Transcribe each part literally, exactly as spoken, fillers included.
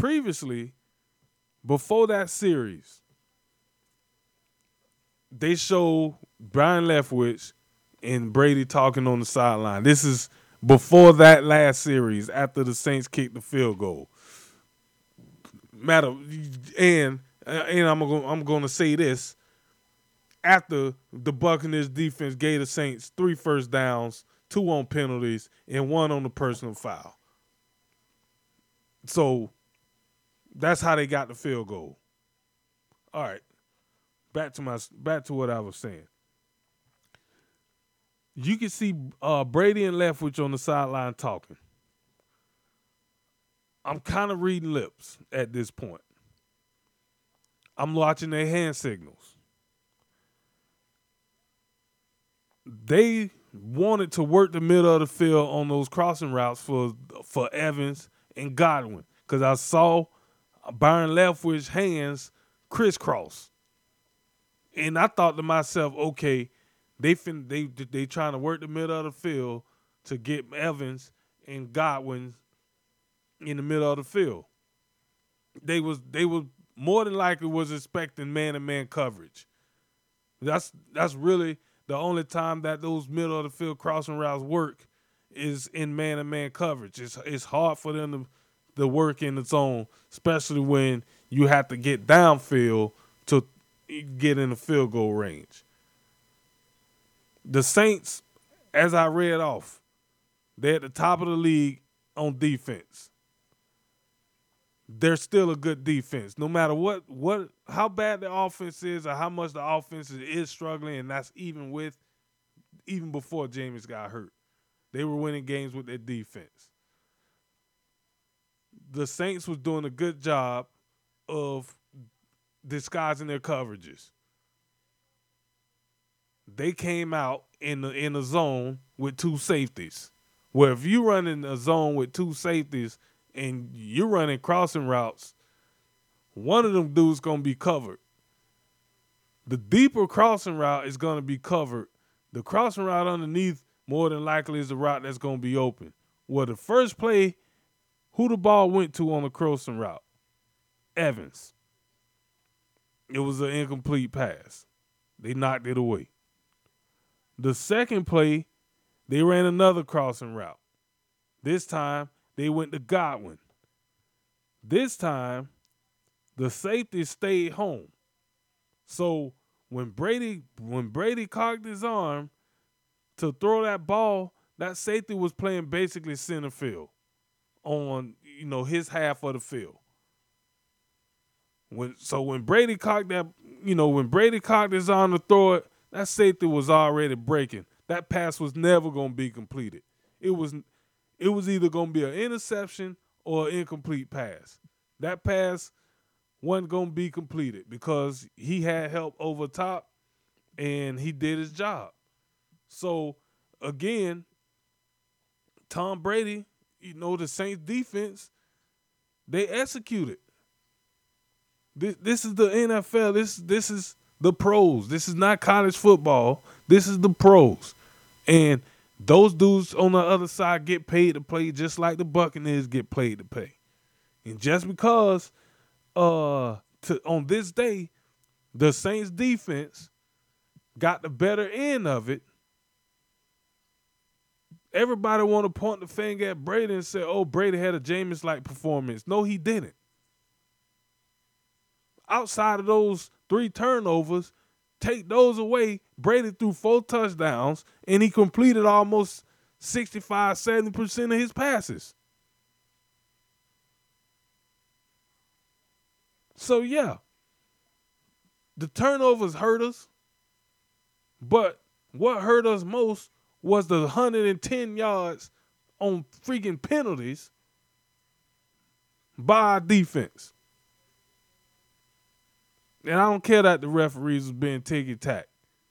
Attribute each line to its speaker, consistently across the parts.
Speaker 1: previously, before that series, they show Brian Leftwich and Brady talking on the sideline. This is before that last series, after the Saints kicked the field goal. Matter and and I'm gonna I'm gonna say this. After the Buccaneers defense gave the Saints three first downs, two on penalties, and one on the personal foul. So that's how they got the field goal. All right. Back to my back to what I was saying. You can see uh, Brady and Leftwich on the sideline talking. I'm kind of reading lips at this point. I'm watching their hand signals. They wanted to work the middle of the field on those crossing routes for for Evans and Godwin, because I saw Byron Leftwich's hands crisscross, and I thought to myself, okay, they fin- they they trying to work the middle of the field to get Evans and Godwin in the middle of the field. They was they was more than likely was expecting man-to-man coverage. That's that's really the only time that those middle of the field crossing routes work is in man-to-man coverage. It's it's hard for them to, to work in the zone, especially when you have to get downfield to get in the field goal range. The Saints, as I read off, they're at the top of the league on defense. They're still a good defense. No matter what, what, how bad the offense is or how much the offense is struggling, and that's even with, even before Jameis got hurt. They were winning games with their defense. The Saints was doing a good job of disguising their coverages. They came out in the in a zone with two safeties. Where if you run in a zone with two safeties and you're running crossing routes, one of them dudes gonna be covered. The deeper crossing route is gonna be covered. The crossing route underneath more than likely is the route that's gonna be open. Well, the first play, who the ball went to on the crossing route? Evans. It was an incomplete pass. They knocked it away. The second play, they ran another crossing route. This time, they went to Godwin. This time, the safety stayed home. So when Brady when Brady cocked his arm to throw that ball, that safety was playing basically center field on, you know, his half of the field. When so when Brady cocked that, you know, when Brady cocked his arm to throw it, that safety was already breaking. That pass was never going to be completed. It was it was either going to be an interception or an incomplete pass. That pass wasn't going to be completed because he had help over top and he did his job. So, again, Tom Brady, you know, the Saints defense, they executed. This, this is the N F L. This, this is the pros. This is not college football. This is the pros. And those dudes on the other side get paid to play just like the Buccaneers get paid to pay. And just because uh, to, on this day, the Saints defense got the better end of it, everybody want to point the finger at Brady and say, oh, Brady had a Jameis-like performance. No, he didn't. Outside of those three turnovers, take those away, Brady threw four touchdowns, and he completed almost sixty-five, seventy percent of his passes. So, yeah, the turnovers hurt us, but what hurt us most was the one hundred ten yards on freaking penalties by our defense. And I don't care that the referees was being ticky-tack.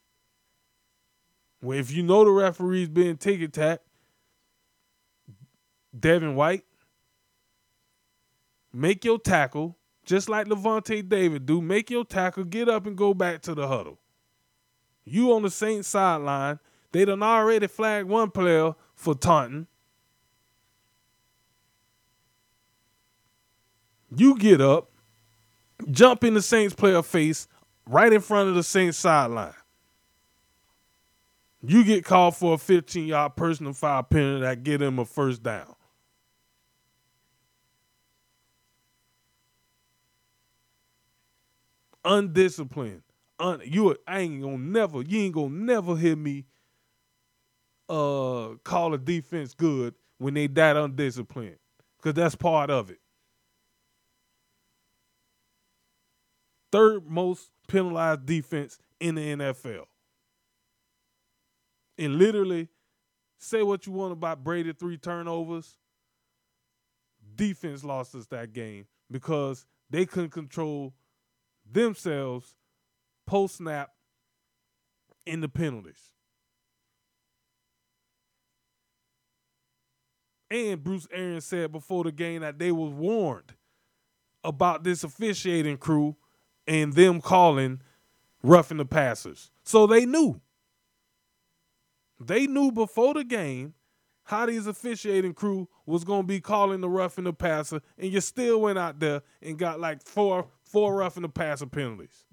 Speaker 1: Well, if you know the referees being ticky-tack, Devin White, make your tackle, just like Levante David do. Make your tackle, get up and go back to the huddle. You on the Saints sideline, they done already flagged one player for taunting. You get up, jump in the Saints player face right in front of the Saints sideline. You get called for a fifteen-yard personal foul penalty that get him a first down. Undisciplined. Un, you I ain't gonna never, you ain't gonna never hear me uh call a defense good when they that undisciplined. Because that's part of it. Third most penalized defense in the N F L. And literally, say what you want about Brady three turnovers. Defense lost us that game because they couldn't control themselves post snap in the penalties. And Bruce Arians said before the game that they was warned about this officiating crew and them calling roughing the passers. So they knew. They knew before the game how these officiating crew was going to be calling the roughing the passer, and you still went out there and got like four four roughing the passer penalties.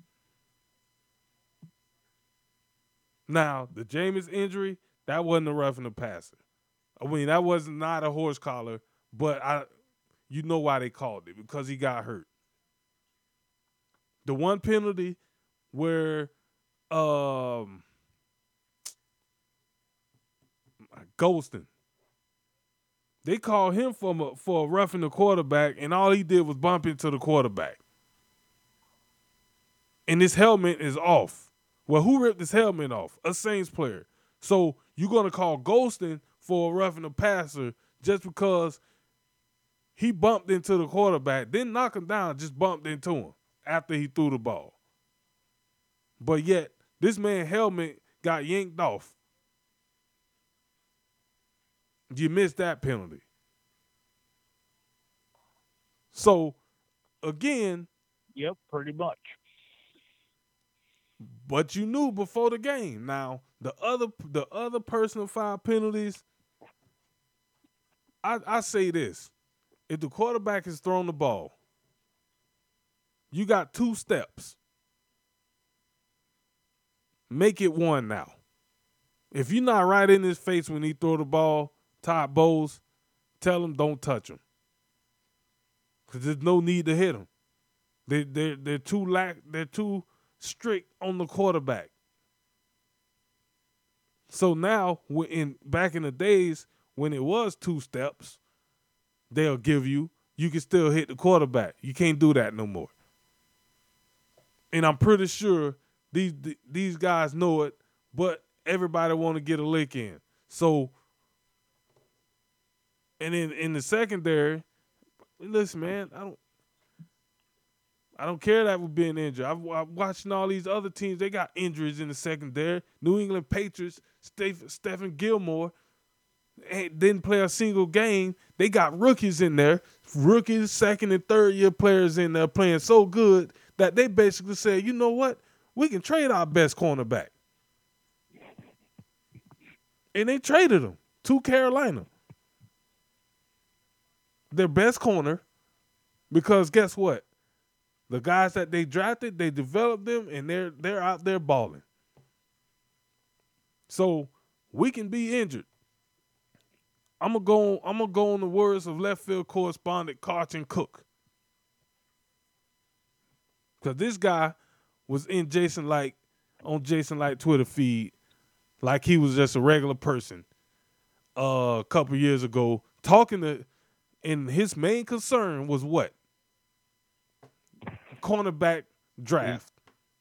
Speaker 1: Now, the Jameis injury, that wasn't a roughing the passer. I mean, that was not a horse collar, but I, you know why they called it, because he got hurt. The one penalty where um, Golston, they called him for a, for a roughing the quarterback, and all he did was bump into the quarterback. And his helmet is off. Well, who ripped his helmet off? A Saints player. So you're going to call Golston for a roughing the passer just because he bumped into the quarterback, didn't knock him down, just bumped into him after he threw the ball. But yet, this man's helmet got yanked off. You missed that penalty. So, again.
Speaker 2: Yep, pretty much.
Speaker 1: But you knew before the game. Now, the other the other personal foul penalties, I, I say this. If the quarterback has thrown the ball, you got two steps. Make it one now. If you're not right in his face when he throw the ball, Todd Bowles, tell him don't touch him. Because there's no need to hit him. They, they're, they're, too lack, they're too strict on the quarterback. So now, in back in the days when it was two steps, they'll give you, you can still hit the quarterback. You can't do that no more. And I'm pretty sure these these guys know it, but everybody want to get a lick in. So, and then in the secondary, listen, man, I don't, I don't care that we're being injured. I've, I'm watching all these other teams. They got injuries in the secondary. New England Patriots, Steph, Stephen Gilmore, didn't play a single game. They got rookies in there, rookies, second and third year players in there playing so good that they basically said, you know what, we can trade our best cornerback. And they traded him to Carolina. Their best corner, because guess what? The guys that they drafted, they developed them, and they're they're out there balling. So we can be injured. I'm gonna go. On, I'm gonna go on the words of left field correspondent Carlton Cook, because this guy was in Jason Light on Jason Light Twitter feed, like he was just a regular person. Uh, a couple years ago, talking to, and his main concern was what? Cornerback draft.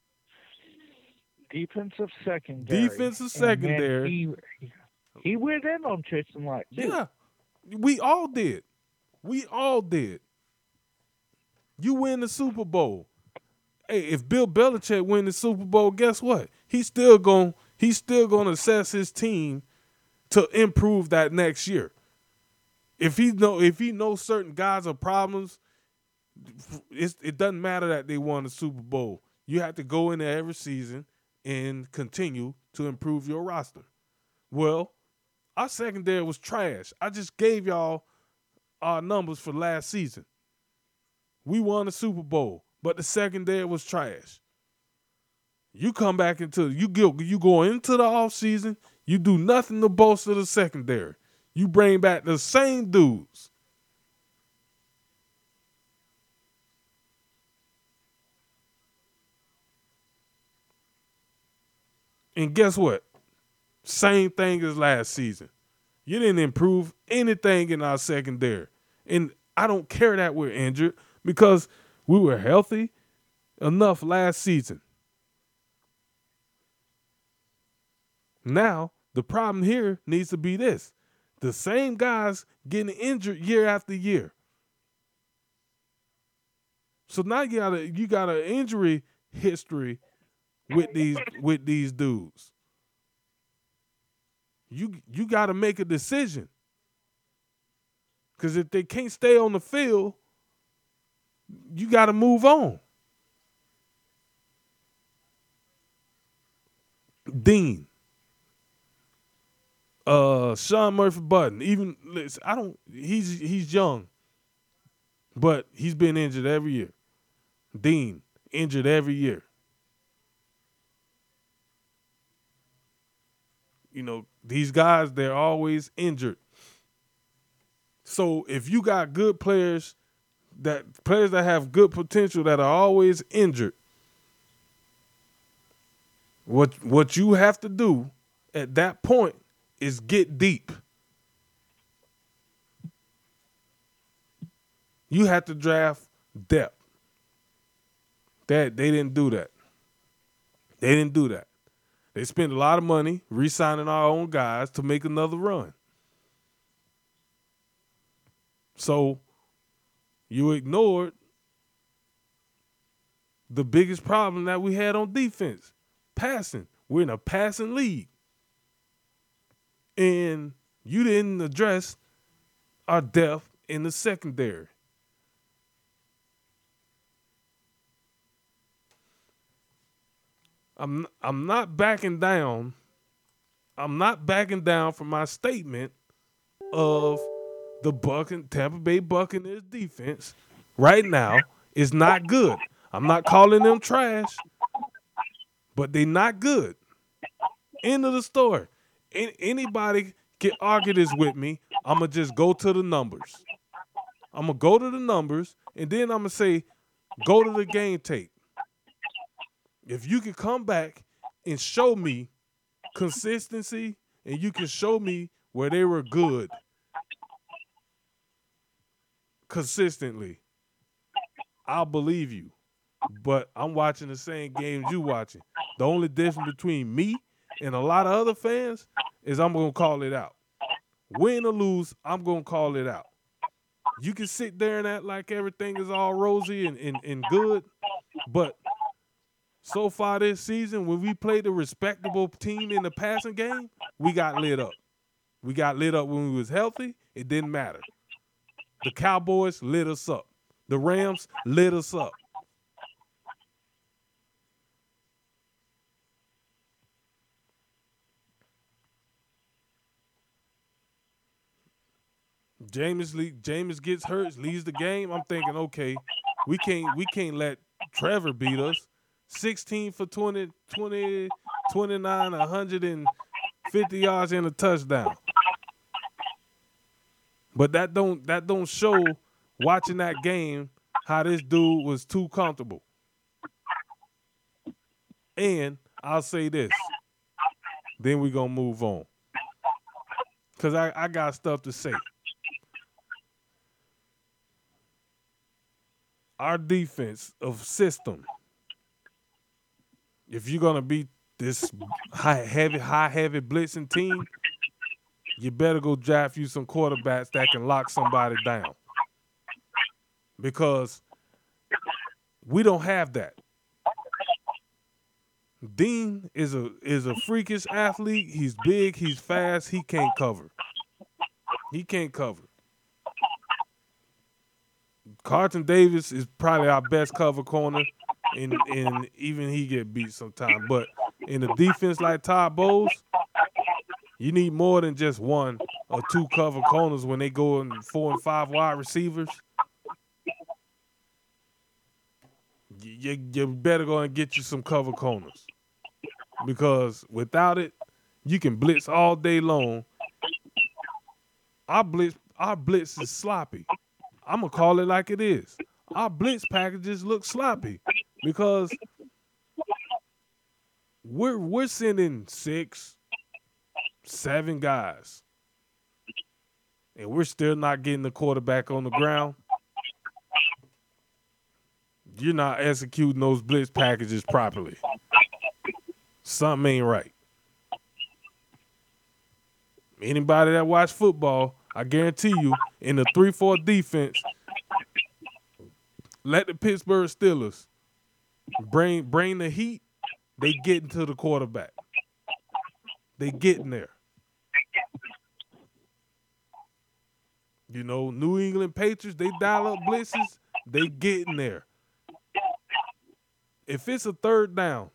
Speaker 2: Defensive secondary.
Speaker 1: Defensive secondary.
Speaker 2: He, he went in on Jason Light, too.
Speaker 1: Yeah. We all did. We all did. You win the Super Bowl. Hey, if Bill Belichick win the Super Bowl, guess what? He's still going he's still going to assess his team to improve that next year. If he know if he knows certain guys are problems, It's, it doesn't matter that they won the Super Bowl. You have to go in there every season and continue to improve your roster. Well, our secondary was trash. I just gave y'all our numbers for last season. We won the Super Bowl, but the secondary was trash. You come back into you go you go into the offseason, you do nothing to bolster the secondary. You bring back the same dudes. And guess what? Same thing as last season. You didn't improve anything in our secondary. And I don't care that we're injured because we were healthy enough last season. Now, the problem here needs to be this. The same guys getting injured year after year. So now you got a you got an injury history with these with these dudes. You you got to make a decision. Because if they can't stay on the field, you got to move on. Dean. Uh, Sean Murphy Button. Even listen, I don't he's he's young. But he's been injured every year. Dean, injured every year. You know, these guys, they're always injured. So if you got good players, that players that have good potential that are always injured, what what you have to do at that point is get deep. You have to draft depth. That they didn't do that. They didn't do that. They spent a lot of money re-signing our own guys to make another run. So you ignored the biggest problem that we had on defense, passing. We're in a passing league. And you didn't address our depth in the secondary. I'm I'm not backing down. I'm not backing down from my statement of the Buccan- Tampa Bay Buccaneers defense right now is not good. I'm not calling them trash, but they're not good. End of the story. Any, anybody can argue this with me. I'm going to just go to the numbers. I'm going to go to the numbers, and then I'm going to say, go to the game tape. If you can come back and show me consistency and you can show me where they were good consistently, I'll believe you. But I'm watching the same games you watching. The only difference between me and a lot of other fans is I'm going to call it out. Win or lose, I'm going to call it out. You can sit there and act like everything is all rosy and, and, and good, but so far this season, when we played a respectable team in the passing game, we got lit up. We got lit up when we was healthy. It didn't matter. The Cowboys lit us up. The Rams lit us up. Jameis, Jameis gets hurt, leaves the game. I'm thinking, okay, we can't we can't let Trevor beat us. sixteen for twenty, twenty, twenty-nine, one hundred fifty yards and a touchdown. But that don't that don't show watching that game how this dude was too comfortable. And I'll say this. Then we're going to move on. Because I, I got stuff to say. Our defense of system, if you're gonna beat this high heavy, high heavy blitzing team, you better go draft you some quarterbacks that can lock somebody down. Because we don't have that. Dean is a is a freakish athlete. He's big, he's fast, he can't cover. He can't cover. Carlton Davis is probably our best cover corner, and, and even he get beat sometimes. But in a defense like Todd Bowles, you need more than just one or two cover corners when they go in four and five wide receivers. you, you better go and get you some cover corners. Because without it, you can blitz all day long. Our blitz, our blitz is sloppy. I'm gonna call it like it is. Our blitz packages look sloppy because we're we're sending six, seven guys, and we're still not getting the quarterback on the ground. You're not executing those blitz packages properly. Something ain't right. Anybody that watch football, I guarantee you, in the three four defense, let the Pittsburgh Steelers bring bring the heat, they get into the quarterback. They getting there. You know, New England Patriots, they dial up blitzes, they getting there. If it's a third down,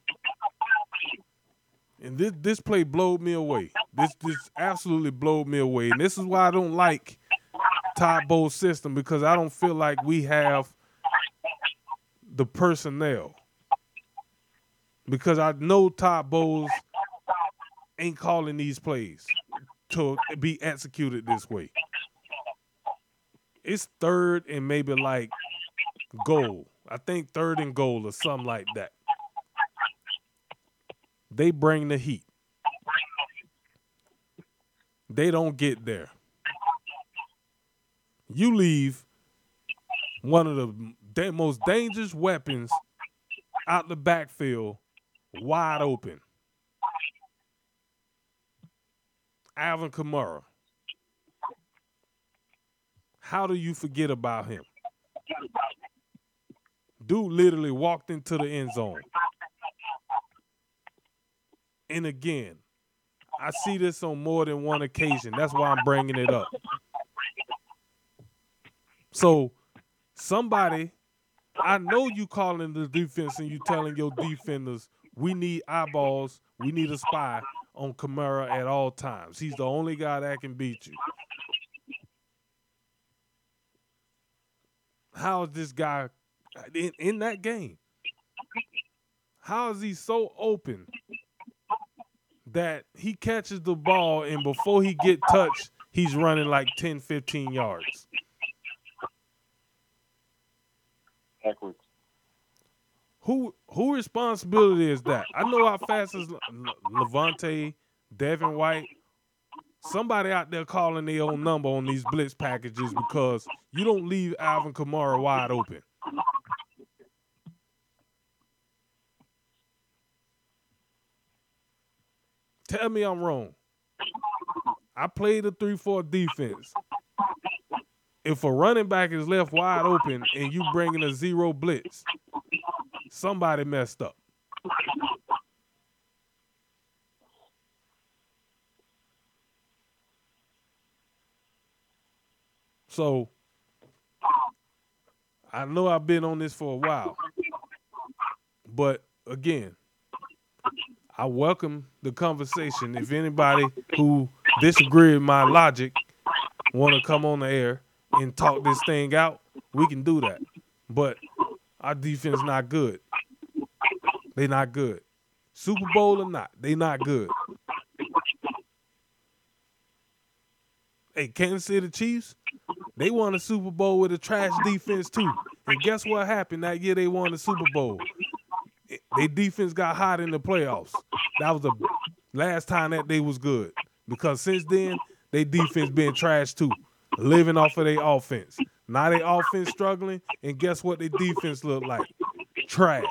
Speaker 1: and this this play blowed me away. This this absolutely blowed me away. And this is why I don't like Todd Bowles' system, because I don't feel like we have the personnel. Because I know Todd Bowles ain't calling these plays to be executed this way. It's third and maybe like goal. I think third and goal or something like that. They bring the heat. They don't get there. You leave one of the da- most dangerous weapons out the backfield wide open. Alvin Kamara. How do you forget about him? Dude literally walked into the end zone. And again, I see this on more than one occasion. That's why I'm bringing it up. So somebody, I know you calling the defense and you telling your defenders, we need eyeballs, we need a spy on Kamara at all times. He's the only guy that can beat you. How is this guy in, in that game? How is he so open that he catches the ball and before he get touched, he's running like ten, fifteen yards?
Speaker 3: Backwards.
Speaker 1: Who who responsibility is that? I know how fast is Le- Levante, Devin White. Somebody out there calling their own number on these blitz packages because you don't leave Alvin Kamara wide open. Tell me I'm wrong. I played a three four defense. If a running back is left wide open and you bringing a zero blitz, somebody messed up. So I know I've been on this for a while, but again, I welcome the conversation. If anybody who disagree with my logic want to come on the air and talk this thing out, we can do that. But our defense not good. They not good. Super Bowl or not, they not good. Hey, Kansas City Chiefs, they won a Super Bowl with a trash defense too. And guess what happened that year they won the Super Bowl? Their defense got hot in the playoffs. That was the last time that they was good. Because since then, their defense been trash too. Living off of their offense. Now their offense struggling, and guess what their defense look like? Trash.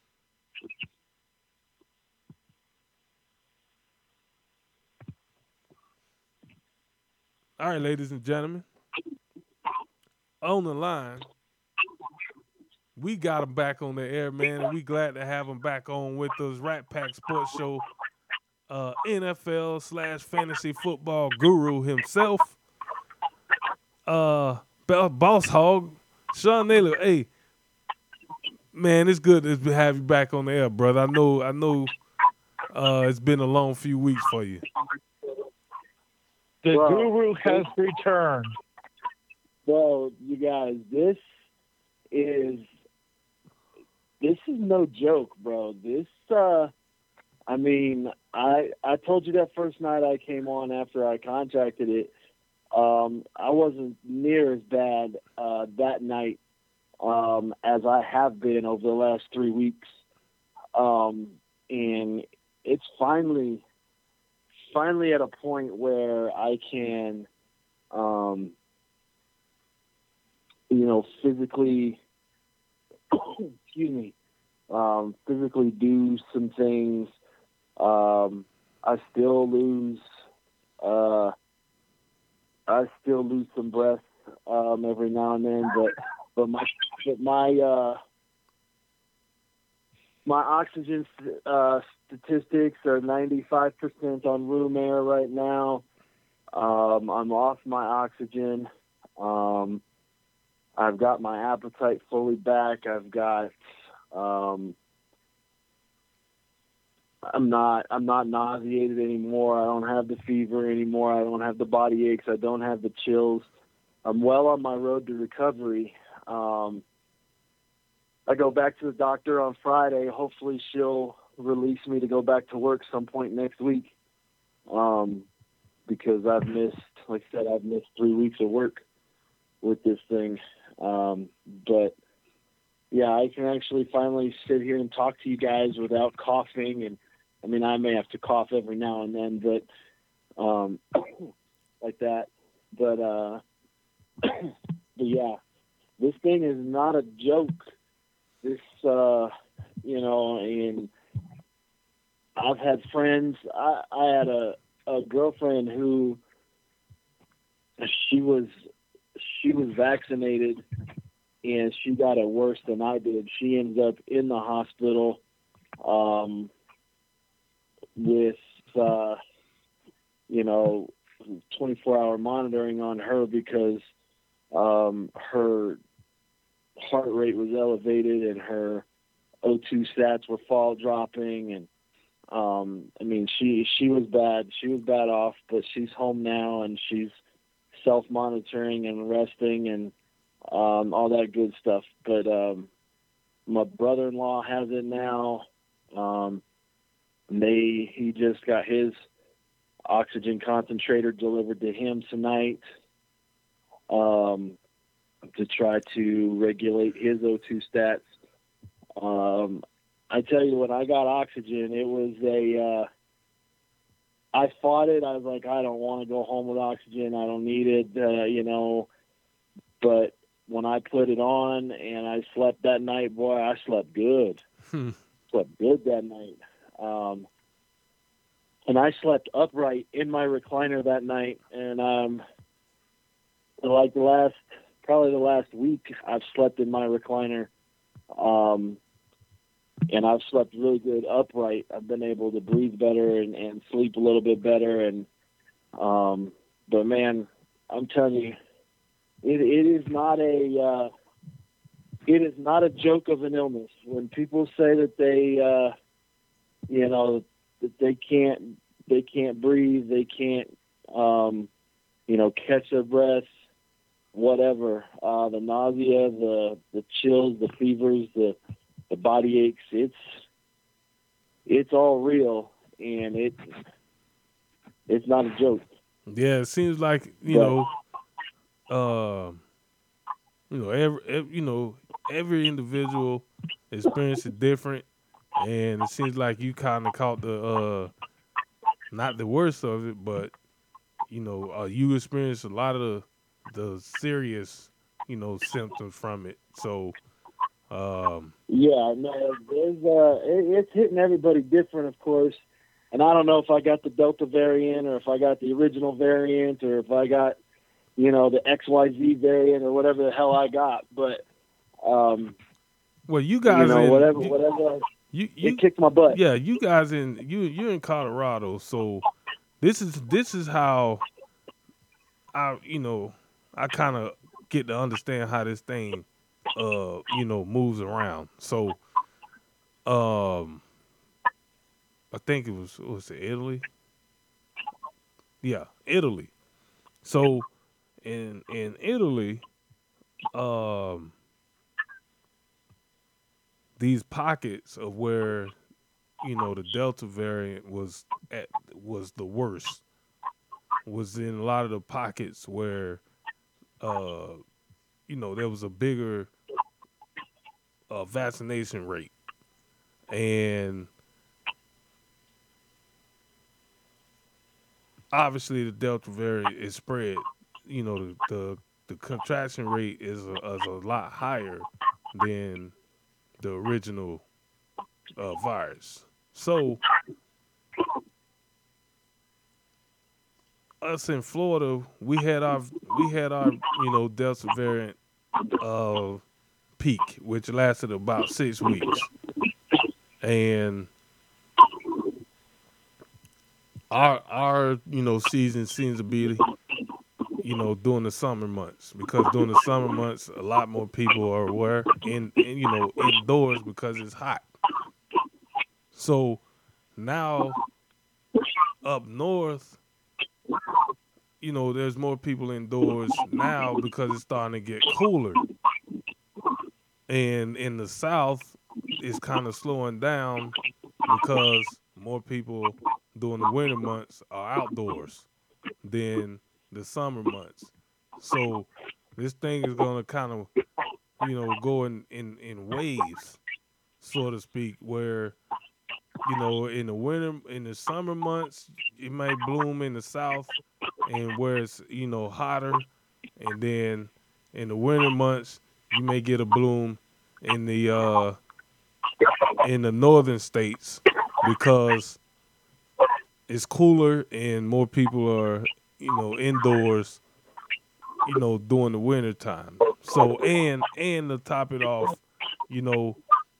Speaker 1: All right, ladies and gentlemen. On the line, we got him back on the air, man, and we glad to have him back on with us. Rat Pack Sports Show, uh, N F L slash fantasy football guru himself, uh, Boss Hog, Sean Naylor. Hey, man, it's good to have you back on the air, brother. I know, I know, uh, it's been a long few weeks for you.
Speaker 2: The
Speaker 3: Well,
Speaker 2: guru has returned.
Speaker 3: Well, you guys, this is
Speaker 4: this is no joke, bro. This, uh, I mean, I I told you that first night I came on after I contracted it. Um, I wasn't near as bad uh, that night um, as I have been over the last three weeks, um, and it's finally, finally at a point where I can, um, you know, physically, excuse me, um, physically do some things. Um, I still lose, uh, I still lose some breath um, every now and then, but but my but my uh, my oxygen uh, statistics are ninety-five percent on room air right now. Um, I'm off my oxygen. Um, I've got my appetite fully back. I've got um, I'm not I'm not nauseated anymore. I don't have the fever anymore. I don't have the body aches. I don't have the chills. I'm well on my road to recovery. Um, I go back to the doctor on Friday. Hopefully she'll release me to go back to work some point next week. Um, because I've missed, like I said, I've missed three weeks of work with this thing. Um, but yeah, I can actually finally sit here and talk to you guys without coughing. And I mean, I may have to cough every now and then, but, um, like that. But, uh, but yeah, this thing is not a joke. This, uh, you know, and I've had friends, I, I had a, a girlfriend who she was, she was vaccinated and she got it worse than I did. She ends up in the hospital, um, with, uh, you know, twenty-four hour monitoring on her because, um, her heart rate was elevated and her O two stats were fall dropping. And, um, I mean, she, she was bad. She was bad off, but she's home now and she's self-monitoring and resting and, um, all that good stuff. But, um, my brother-in-law has it now. Um, they, he just got his oxygen concentrator delivered to him tonight, um, to try to regulate his O two stats. Um, I tell you, when I got oxygen, it was a, uh, I fought it. I was like, I don't want to go home with oxygen. I don't need it, uh, you know, but when I put it on and I slept that night, boy, I slept good.
Speaker 1: Hmm.
Speaker 4: Slept good that night. Um, and I slept upright in my recliner that night. And, um, like the last, probably the last week, I've slept in my recliner. Um, and I've slept really good upright. I've been able to breathe better and, and sleep a little bit better. And, um, but man, I'm telling you, it, it is not a, uh, it is not a joke of an illness. When people say that they, uh, you know, that they can't, they can't breathe, they can't, um, you know, catch their breath, whatever, uh, the nausea, the, the chills, the fevers, the, the body aches, it's, it's all real and it, it's not a joke.
Speaker 1: Yeah, it seems like, you
Speaker 4: But,
Speaker 1: know, uh, you know, every, every you know, every individual experience is different, and it seems like you kind of caught the uh, not the worst of it, but you know, uh, you experienced a lot of the the serious, you know, symptoms from it. So, um,
Speaker 4: yeah, no, there's, uh, it, it's hitting everybody different, of course. And I don't know if I got the Delta variant or if I got the original variant or if I got, you know, the X Y Z variant or whatever the hell I got. But, um,
Speaker 1: well, you guys,
Speaker 4: you know,
Speaker 1: in,
Speaker 4: whatever,
Speaker 1: you,
Speaker 4: whatever,
Speaker 1: you, you,
Speaker 4: it kicked my butt.
Speaker 1: yeah, you guys in you you're in Colorado, so this is this is how I, you know, I kind of get to understand how this thing, uh, you know, moves around. So, um, I think it was what was it Italy? Yeah, Italy. So in in Italy, um, these pockets of where you know the Delta variant was at was the worst was in a lot of the pockets where uh you know there was a bigger uh, vaccination rate, and obviously the Delta variant is spread. You know the the, the contraction rate is a, is a lot higher than the original uh, virus. So us in Florida, we had our we had our you know Delta variant uh, peak, which lasted about six weeks, and our our you know season seems to be you know during the summer months, because during the summer months a lot more people are aware in, in you know indoors because it's hot. So now up north, you know, there's more people indoors now because it's starting to get cooler. And in the south, it's kind of slowing down because more people during the winter months are outdoors than the summer months. So this thing is going to kind of, you know, go in, in, in waves, so to speak, where, you know, in the winter, in the summer months, it might bloom in the south and where it's, you know, hotter. And then in the winter months, you may get a bloom in the uh, in the northern states because it's cooler and more people are, you know, indoors, you know, during the winter time. So and and to top it off, you know,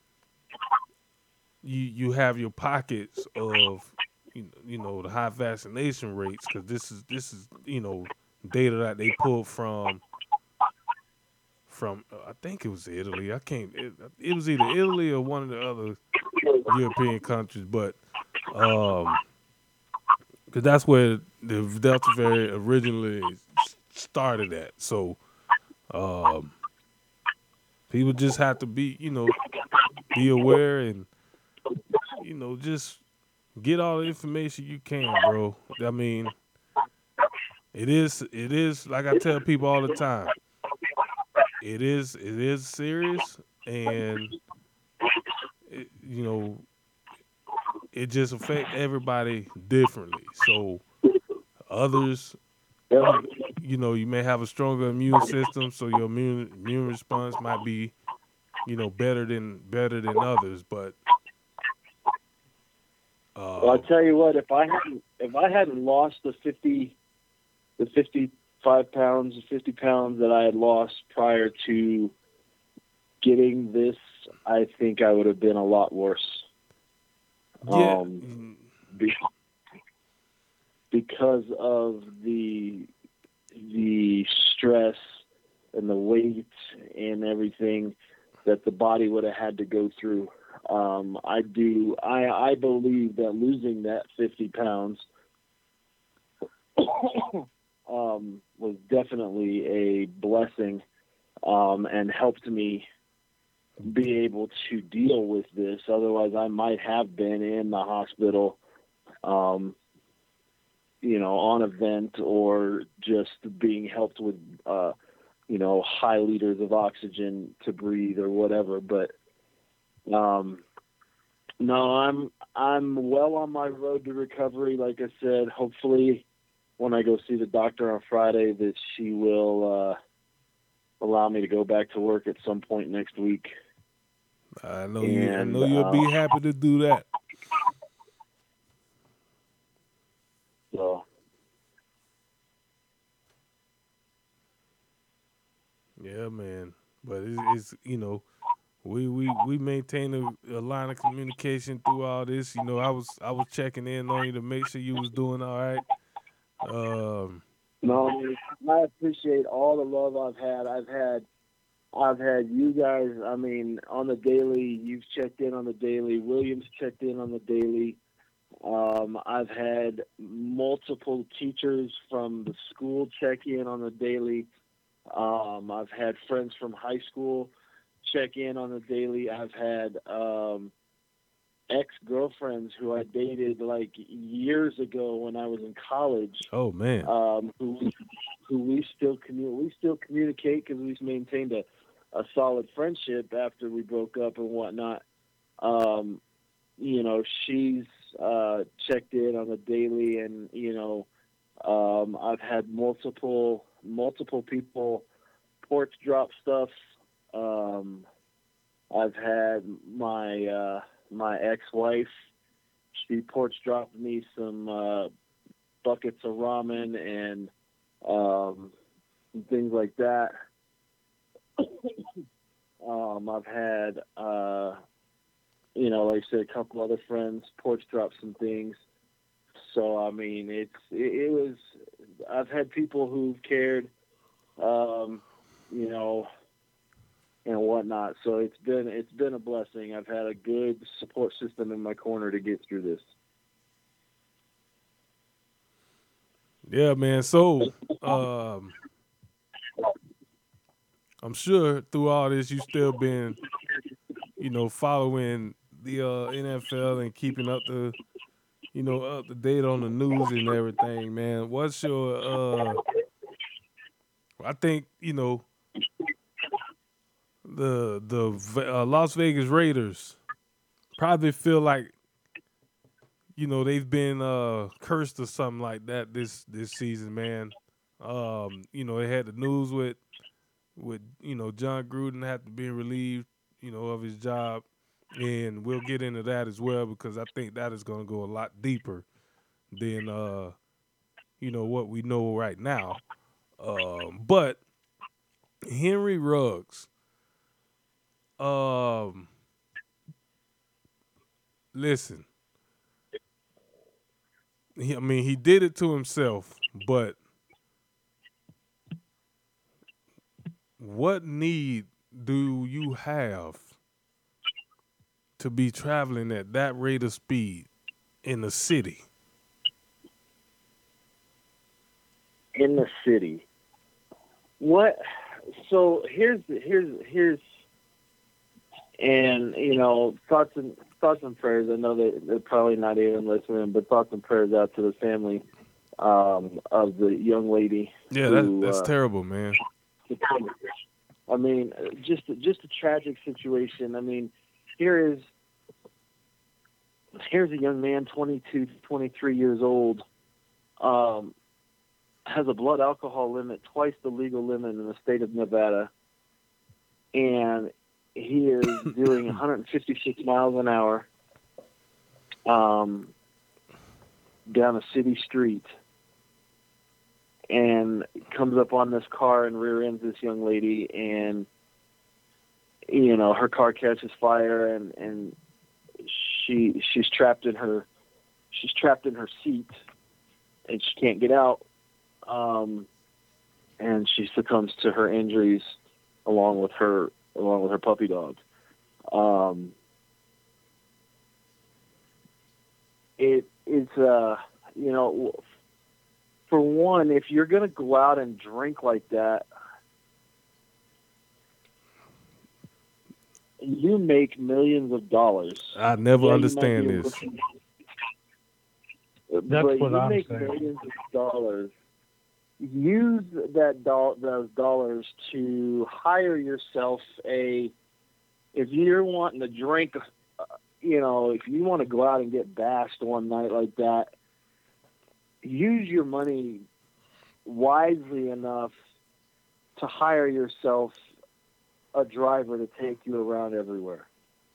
Speaker 1: you you have your pockets of you know, you know the high vaccination rates, because this is this is you know data that they pulled from from uh, I think it was Italy. I can't. It, it was either Italy or one of the other European countries, but um, because that's where the Delta variant originally started at. So um, people just have to be, you know, be aware and you know just get all the information you can, bro. I mean, it is it is like I tell people all the time. It is it is serious, and it, you know it just affect everybody differently. So others, you, you know, you may have a stronger immune system, so your immune immune response might be, you know, better than better than others. But uh,
Speaker 4: Well, I tell you what, if I hadn't if I hadn't lost the fifty the fifty five pounds, fifty pounds that I had lost prior to getting this, I think I would have been a lot worse.
Speaker 1: yeah,
Speaker 4: Um, be, because of the the stress and the weight and everything that the body would have had to go through. Um, I do. I, I believe that losing that fifty pounds um, was definitely a blessing um, and helped me be able to deal with this. Otherwise, I might have been in the hospital, um, you know, on a vent or just being helped with, uh, you know, high liters of oxygen to breathe or whatever. But um, no, I'm I'm well on my road to recovery. Like I said, hopefully, when I go see the doctor on Friday, that she will uh, allow me to go back to work at some point next week.
Speaker 1: I know you. I
Speaker 4: And
Speaker 1: know you'll be
Speaker 4: um,
Speaker 1: happy to do that.
Speaker 4: so,
Speaker 1: Yeah, man. But it's, it's you know, we we we maintain a, a line of communication through all this. You know, I was I was checking in on you to make sure you was doing all right. Um,
Speaker 4: no, I mean, I appreciate all the love I've had. I've had, I've had you guys. I mean, on the daily, you've checked in on the daily. Williams checked in on the daily. Um, I've had multiple teachers from the school check in on the daily. Um, I've had friends from high school check in on the daily. I've had um, ex-girlfriends who I dated like years ago when I was in college.
Speaker 1: Oh man.
Speaker 4: Um, who who we still commu- we still communicate because we've maintained a, a solid friendship after we broke up and whatnot. Um, you know, she's uh, checked in on the daily, and you know, um, I've had multiple multiple people porch drop stuff. Um, I've had my uh, my ex-wife. She porch dropped me some uh, buckets of ramen and um, things like that. um, I've had, uh, you know, like I said, a couple other friends porch drop some things. So I mean, it's it, it was. I've had people who've cared, um, you know, and whatnot. So it's been it's been a blessing. I've had a good support system in my corner to get through this.
Speaker 1: Yeah, man. So, um, I'm sure through all this, you still been, you know, following the uh, N F L and keeping up the, you know, up to date on the news and everything, man. What's your, uh, I think, you know, the the uh, Las Vegas Raiders probably feel like, you know, they've been uh, cursed or something like that this this season, man. Um, you know, they had the news with with you know John Gruden had to be relieved, you know, of his job, and we'll get into that as well because I think that is going to go a lot deeper than uh, you know what we know right now. Um, but Henry Ruggs, um, listen, he, I mean, he did it to himself, but what need do you have to be traveling at that rate of speed in the city?
Speaker 4: In the city, what? So here's here's here's, and you know, thoughts and thoughts and prayers. I know that they're probably not even listening, but thoughts and prayers out to the family um, of the young lady.
Speaker 1: Yeah,
Speaker 4: who,
Speaker 1: that, that's
Speaker 4: uh,
Speaker 1: terrible, man.
Speaker 4: I mean, just just a tragic situation. I mean, here is here's a young man, twenty-two, twenty-three years old, um, has a blood alcohol limit twice the legal limit in the state of Nevada, and he is doing one hundred fifty-six miles an hour um, down a city street, and comes up on this car and rear ends this young lady, and you know her car catches fire, and and she she's trapped in her she's trapped in her seat, and she can't get out, um, and she succumbs to her injuries along with her along with her puppy dog. Um, it it's uh you know. For one, if you're going to go out and drink like that, you make millions of dollars.
Speaker 1: I never
Speaker 4: Yeah,
Speaker 1: understand this.
Speaker 4: Looking,
Speaker 2: That's
Speaker 4: but
Speaker 2: what
Speaker 4: you
Speaker 2: I'm
Speaker 4: make
Speaker 2: saying.
Speaker 4: millions of dollars. Use that do- those dollars to hire yourself a. If you're wanting to drink, uh, you know, if you want to go out and get bashed one night like that, use your money wisely enough to hire yourself a driver to take you around everywhere.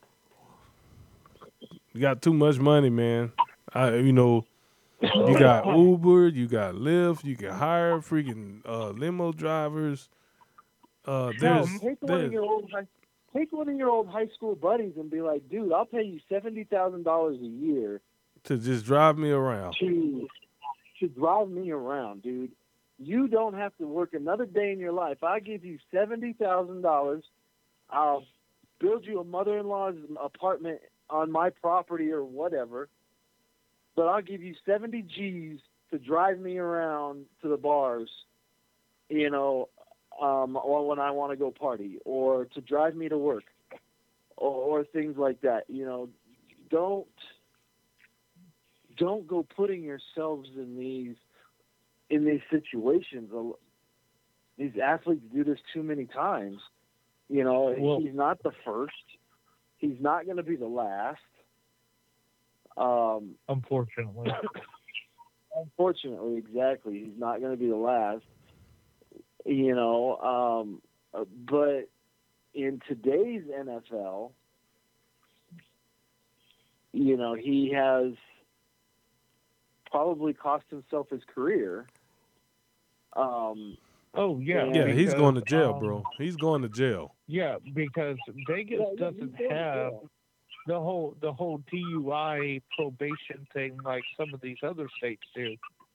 Speaker 1: You got too much money, man. I, you know, you got Uber, you got Lyft, you can hire freaking uh, limo drivers. Uh,
Speaker 4: No,
Speaker 1: there's,
Speaker 4: take one of
Speaker 1: there's
Speaker 4: your old high, take one of your old high school buddies and be like, dude, I'll pay you seventy thousand dollars a year
Speaker 1: to just drive me around.
Speaker 4: to to drive me around, dude. You don't have to work another day in your life. I give you seventy thousand dollars. I'll build you a mother-in-law's apartment on my property or whatever, but I'll give you seventy G's to drive me around to the bars, you know, um, or when I want to go party, or to drive me to work, or, or things like that. You know, don't don't go putting yourselves in these in these situations. These athletes do this too many times. You know,
Speaker 2: Well,
Speaker 4: he's not the first. He's not going to be the last. Um,
Speaker 2: unfortunately.
Speaker 4: unfortunately, exactly. He's not going to be the last. You know, um, uh, but in today's N F L, you know, he has probably cost himself his career. Um,
Speaker 2: Oh yeah,
Speaker 4: And-
Speaker 1: Yeah, he's
Speaker 2: because,
Speaker 1: going to jail,
Speaker 2: um,
Speaker 1: bro. He's going to jail.
Speaker 2: Yeah, because Vegas doesn't have the whole the whole D U I probation thing like some of these other states do,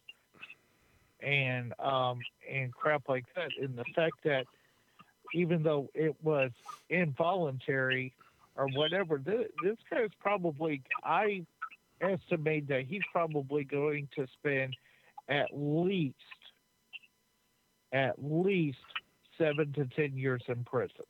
Speaker 2: and um and crap like that. And the fact that even though it was involuntary or whatever, this, this guy's probably, I estimate that he's probably going to spend at least at least seven to ten years in prison.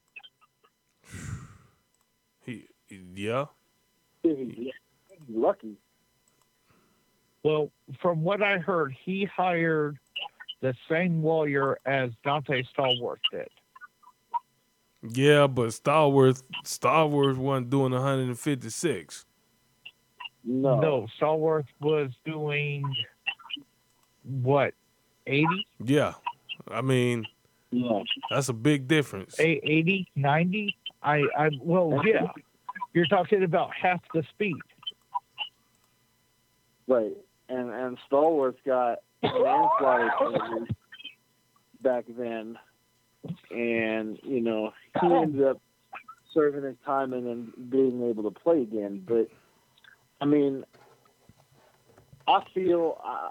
Speaker 1: He, yeah,
Speaker 4: he's lucky.
Speaker 2: Well, from what I heard, he hired the same lawyer as Dante Stallworth did.
Speaker 1: yeah, but Starworth, Starworth wasn't doing one hundred fifty-six.
Speaker 4: No.
Speaker 2: No, Stallworth was doing what, eighty?
Speaker 1: Yeah, I mean
Speaker 4: Yeah.
Speaker 1: that's a big difference.
Speaker 2: eighty, ninety? I, I, well, yeah. You're talking about half the speed.
Speaker 4: Right. And and Stallworth got manslaughter charges back then, and you know he ended up serving his time and then being able to play again. But I mean, I feel I,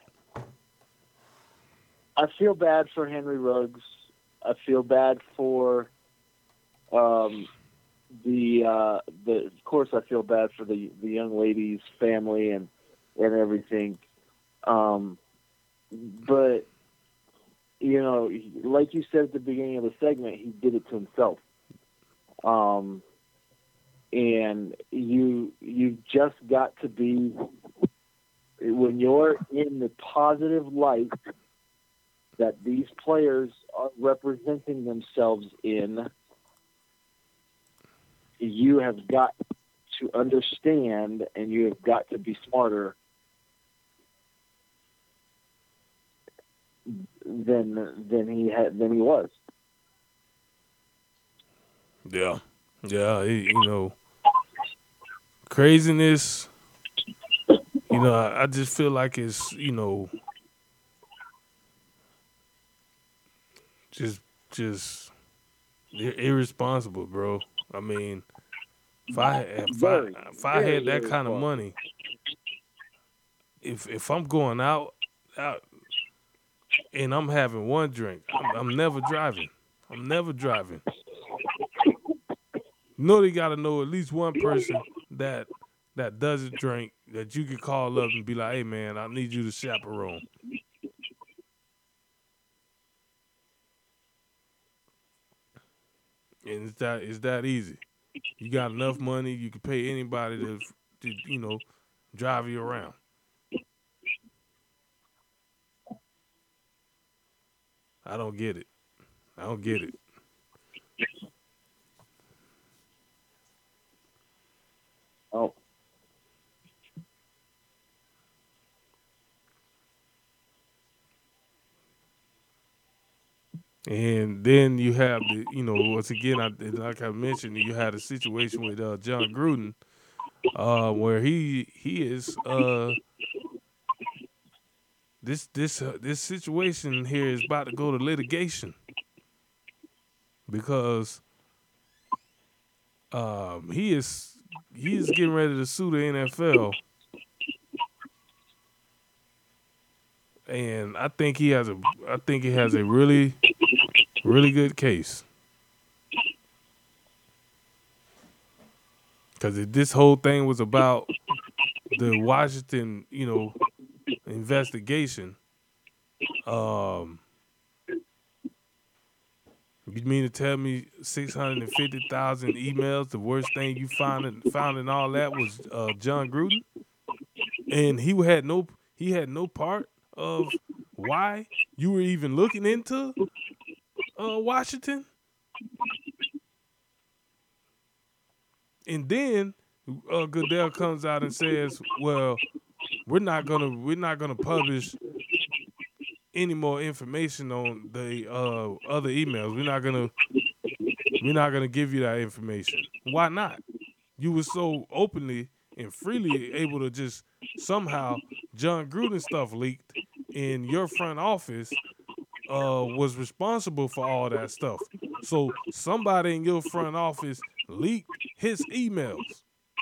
Speaker 4: I feel bad for Henry Ruggs. I feel bad for um, the uh, the. Of course, I feel bad for the the young lady's family and. and everything. Um, but, you know, like you said at the beginning of the segment, he did it to himself. Um, and you, you just got to be, when you're in the positive light that these players are representing themselves in, you have got to understand and you have got to be smarter than than he had than he was.
Speaker 1: Yeah, yeah, he, you know, craziness. You know, I, I just feel like it's you know, just just ir- irresponsible, bro. I mean, if I if I
Speaker 4: Very,
Speaker 1: if I
Speaker 4: very
Speaker 1: had that kind of
Speaker 4: irresponsible.
Speaker 1: money, if if I'm going out out and I'm having one drink, I'm, I'm never driving. I'm never driving. You know, they got to know at least one person that that doesn't drink that you could call up and be like, "Hey, man, I need you to chaperone." And it's that it's that easy. You got enough money, you can pay anybody to, to you know, drive you around. I don't get it. I don't get it.
Speaker 4: Oh,
Speaker 1: And then you have the, you know, once again, I, like I mentioned, you had a situation with uh, John Gruden, uh, where he he is uh, this this uh, this situation here is about to go to litigation because um, he is he is getting ready to sue the N F L, and I think he has a I think he has a really really good case. Because if this whole thing was about the Washington, you know, investigation, um, You mean to tell me six hundred fifty thousand emails, the worst thing you found in, found in all that was uh, John Gruden? And he had no he had no part of why you were even looking into uh, Washington? And then uh, Goodell comes out and says, "Well, we're not gonna we're not gonna publish any more information on the uh, other emails. We're not gonna we're not gonna give you that information. Why not? You were so openly and freely able to just somehow John Gruden stuff leaked, and your front office uh, was responsible for all that stuff. So somebody in your front office leaked his emails."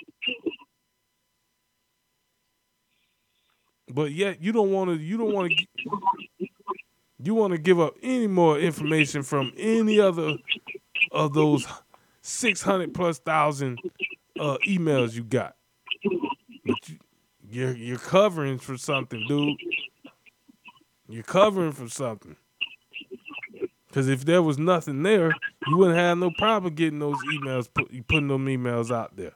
Speaker 1: But yet you don't want to. You don't want to. You want to give up any more information from any other of those six hundred plus thousand uh, emails you got. But you, you're you're covering for something, dude. You're covering for something. Because if there was nothing there, you wouldn't have no problem getting those emails, put, putting them emails out there.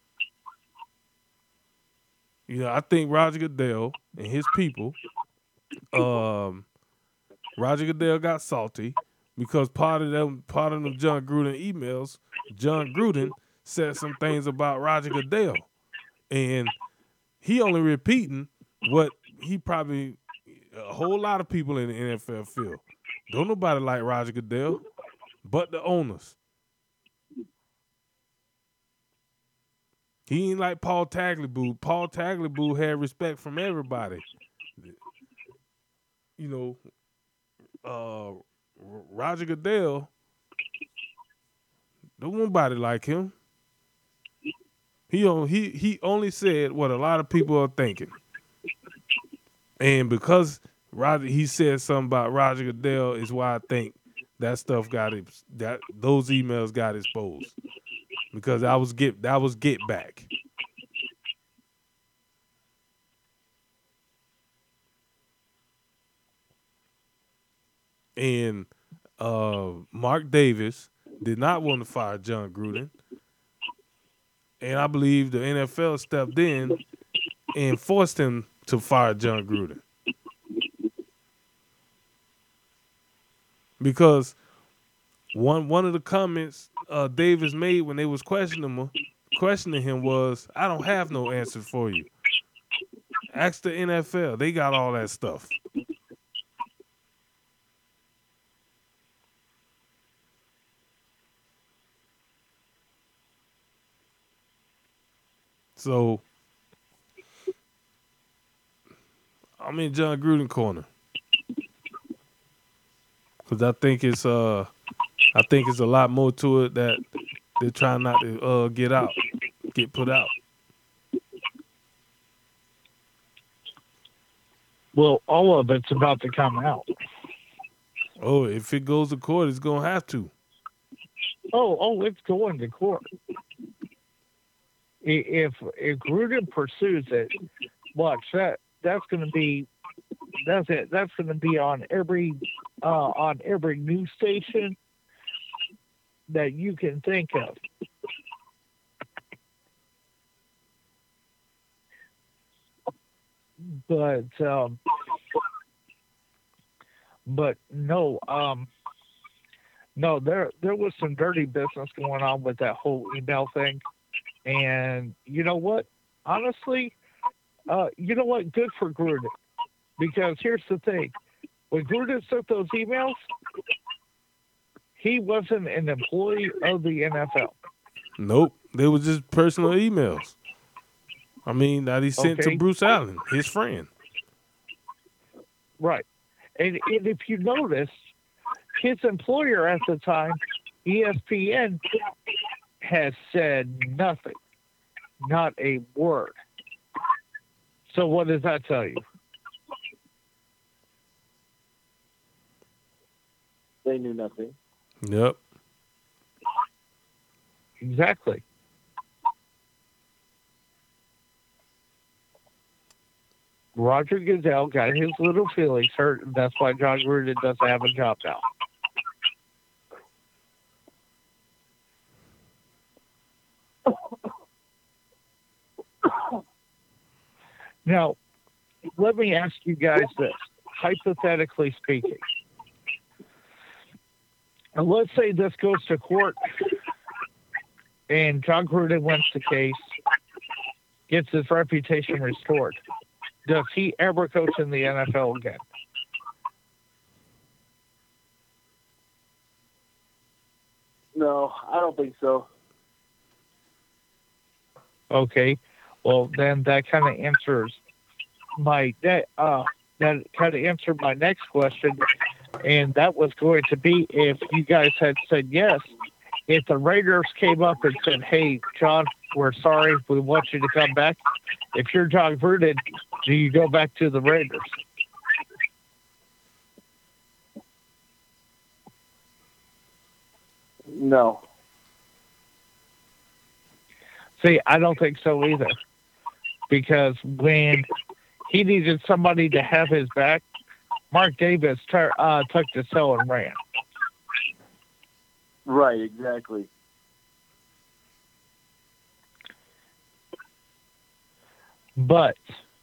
Speaker 1: You know, I think Roger Goodell and his people, um, Roger Goodell got salty because part of them, part of them John Gruden emails, John Gruden said some things about Roger Goodell, and he only repeating what he probably a whole lot of people in the N F L feel. Don't nobody like Roger Goodell, but the owners. He ain't like Paul Tagliabue. Paul Tagliabue had respect from everybody. You know, uh, Roger Goodell, don't nobody like him. He on, he he only said what a lot of people are thinking, and because Roger he said something about Roger Goodell is why I think that stuff got that those emails got exposed. Because that was get that was get back. And uh, Mark Davis did not want to fire John Gruden. And I believe the N F L stepped in and forced him to fire John Gruden. Because one one of the comments uh, Davis made when they was questioning him, questioning him was, "I don't have no answer for you. Ask the N F L. They got all that stuff." So I'm in John Gruden corner because I think it's uh. I think it's a lot more to it that they're trying not to uh, get out, get put out.
Speaker 2: Well, all of it's about to come out.
Speaker 1: Oh, if it goes to court, it's going to have to.
Speaker 2: Oh, oh, it's going to court. If if Gruden pursues it, watch that. That's going to be that's it. That's going to be on every uh, on every news station that you can think of. But um, but no, um, no, there there was some dirty business going on with that whole email thing, and you know what? Honestly, uh, you know what? Good for Gruden, because here's the thing: when Gruden sent those emails, he wasn't an employee of the N F L.
Speaker 1: Nope, they were just personal emails. I mean, that he sent
Speaker 2: Okay.
Speaker 1: to Bruce Allen, his friend.
Speaker 2: Right. And, and if you notice, his employer at the time, E S P N, has said nothing, not a word. So what does that tell you?
Speaker 4: They knew nothing.
Speaker 1: Yep.
Speaker 2: Exactly. Roger Goodell got his little feelings hurt, and that's why John Gruden doesn't have a job now. Now, let me ask you guys this, hypothetically speaking. And let's say this goes to court and John Gruden wins the case, gets his reputation restored. Does he ever coach in the N F L again?
Speaker 4: No, I don't think so.
Speaker 2: Okay. Well, then that kind of answers my that uh that kind of answered my next question, and that was going to be if you guys had said yes. If the Raiders came up and said, "Hey, John, we're sorry, we want you to come back," if you're John Gruden, do you go back to the Raiders?
Speaker 4: No.
Speaker 2: See, I don't think so either, because when he needed somebody to have his back, Mark Davis t- uh, took the cell and ran.
Speaker 4: Right, exactly.
Speaker 2: But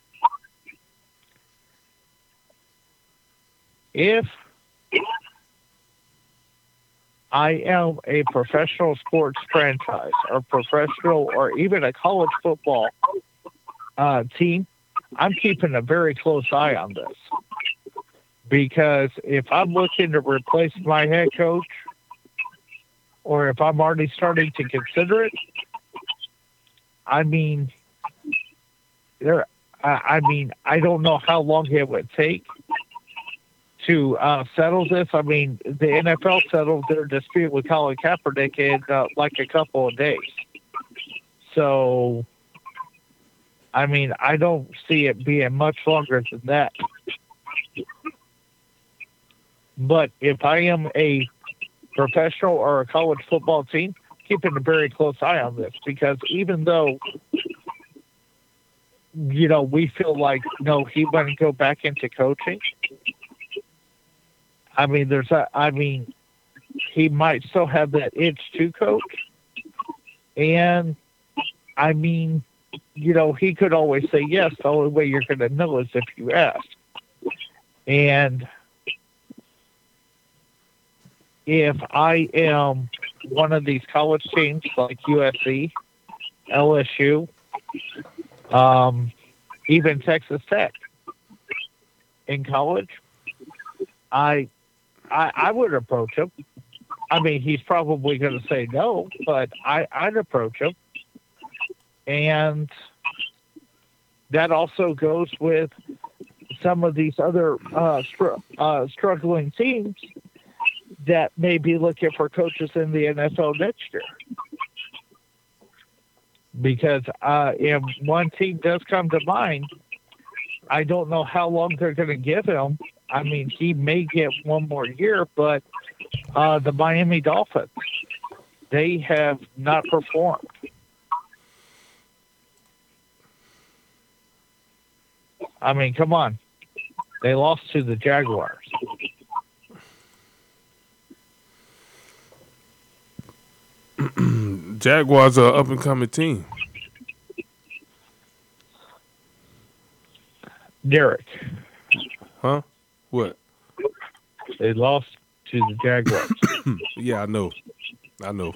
Speaker 2: if I am a professional sports franchise or professional or even a college football uh, team, I'm keeping a very close eye on this. Because if I'm looking to replace my head coach, or if I'm already starting to consider it, I mean, there. I I mean, I don't know how long it would take to uh, settle this. I mean, the N F L settled their dispute with Colin Kaepernick in uh, like a couple of days. So, I mean, I don't see it being much longer than that. But if I am a professional or a college football team, keeping a very close eye on this, because even though, you know, we feel like, no, he wouldn't go back into coaching. I mean, there's a, I mean, he might still have that itch to coach. And I mean, you know, he could always say yes. The only way you're going to know is if you ask. And if I am one of these college teams like U S C, L S U, um, even Texas Tech in college, I, I I would approach him. I mean, he's probably going to say no, but I, I'd approach him. And that also goes with some of these other uh, str- uh, struggling teams that may be looking for coaches in the N F L next year. Because uh, if one team does come to mind, I don't know how long they're going to give him. I mean, he may get one more year, but uh, the Miami Dolphins, they have not performed. I mean, come on. They lost to the Jaguars.
Speaker 1: Jaguars are an up and coming team.
Speaker 2: Derek,
Speaker 1: Huh? What?
Speaker 2: they lost to the Jaguars.
Speaker 1: Yeah, I know. I know.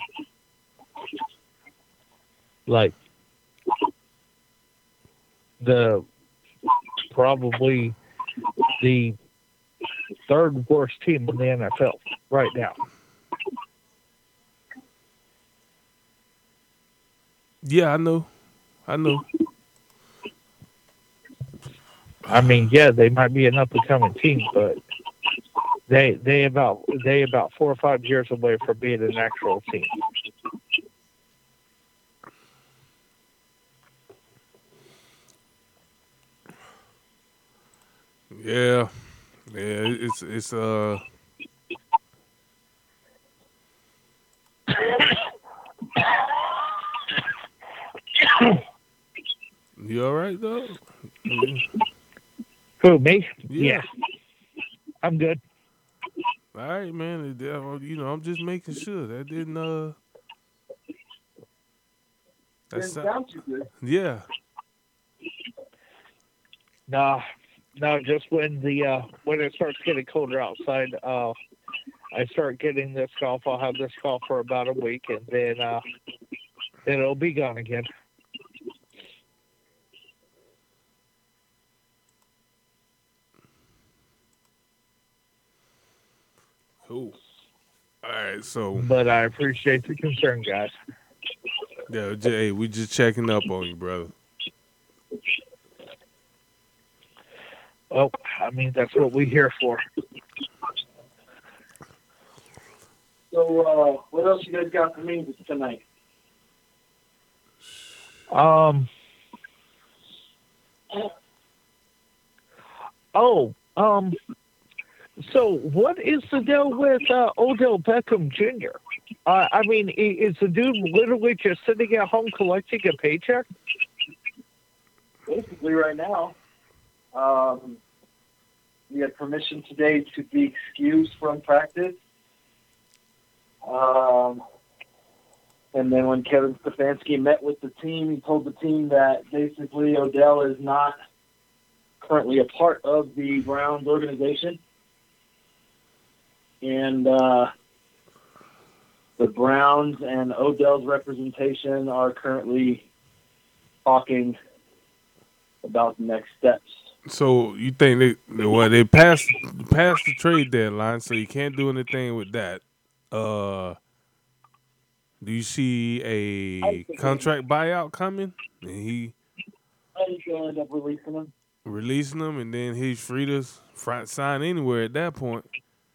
Speaker 2: Like, the probably the third worst team in the N F L right now.
Speaker 1: Yeah, I know. I know.
Speaker 2: I mean, yeah, they might be an up and coming team, but they they about they about four or five years away from being an actual team.
Speaker 1: Yeah. Yeah, it's it's uh You all right though?
Speaker 2: Who, me?
Speaker 1: Yeah.
Speaker 2: Yeah, I'm good.
Speaker 1: All right, man. It- uh, You know, I'm just making sure that didn't uh
Speaker 4: Didn't
Speaker 1: that's
Speaker 4: sound too good.
Speaker 1: yeah.
Speaker 2: Nah, no, just when the uh, when it starts getting colder outside, uh, I start getting this cough. I'll have this cough for about a week, and then uh, then it'll be gone again.
Speaker 1: Cool. All right, so
Speaker 2: But I appreciate the concern, guys.
Speaker 1: yeah, j- hey, we just checking up on you, brother.
Speaker 2: Well, I mean that's what we're here for.
Speaker 4: So, uh, what else you guys got for me tonight?
Speaker 2: Um. Oh, um. So, what is the deal with uh, Odell Beckham Junior? Uh, I mean, i- is the dude literally just sitting at home collecting a paycheck?
Speaker 4: Basically, right now, um, we had permission today to be excused from practice. Um, and then when Kevin Stefanski met with the team, he told the team that basically Odell is not currently a part of the Browns organization. And uh, the Browns and Odell's representation are currently talking about the next steps.
Speaker 1: So you think they well they passed passed the trade deadline, so you can't do anything with that. Uh, do you see a contract buyout coming? And he
Speaker 4: I think they'll end up releasing him.
Speaker 1: releasing them, and then he's free to fr- sign anywhere at that point.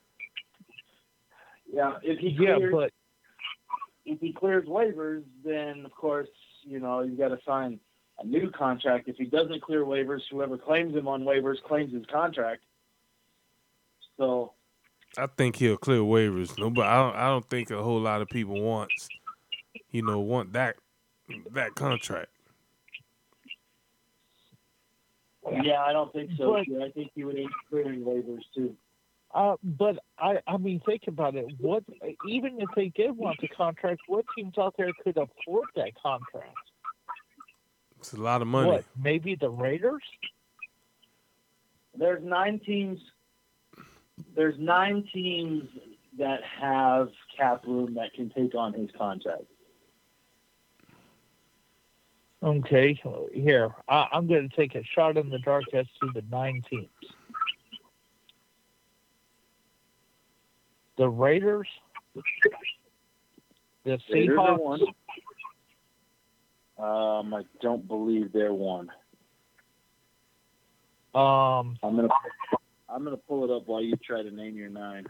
Speaker 4: Yeah, if he
Speaker 2: Yeah,
Speaker 4: clears,
Speaker 2: but
Speaker 4: if he clears waivers, then of course, you know, he's got to sign a new contract. If he doesn't clear waivers, whoever claims him on waivers claims his contract. So
Speaker 1: I think he'll clear waivers. No, but I don't. I don't think a whole lot of people wants, you know, want that that contract.
Speaker 4: yeah, I don't think so.
Speaker 2: But-
Speaker 4: too. I think he would end up clearing waivers too.
Speaker 2: uh, but I, I mean, think about it. What even if they did want the contract, what teams out there could afford that contract?
Speaker 1: It's a lot of money.
Speaker 2: What? Maybe the Raiders?
Speaker 4: There's nine teams. There's nine teams that have cap room that can take on his contract.
Speaker 2: Okay, here I, I'm going to take a shot in the dark as to the nine teams. The Raiders, the
Speaker 4: Raiders are
Speaker 2: Seahawks,
Speaker 4: one. Um, I don't believe they're one.
Speaker 2: um,
Speaker 4: I'm gonna I'm gonna pull it up while you try to name your nine.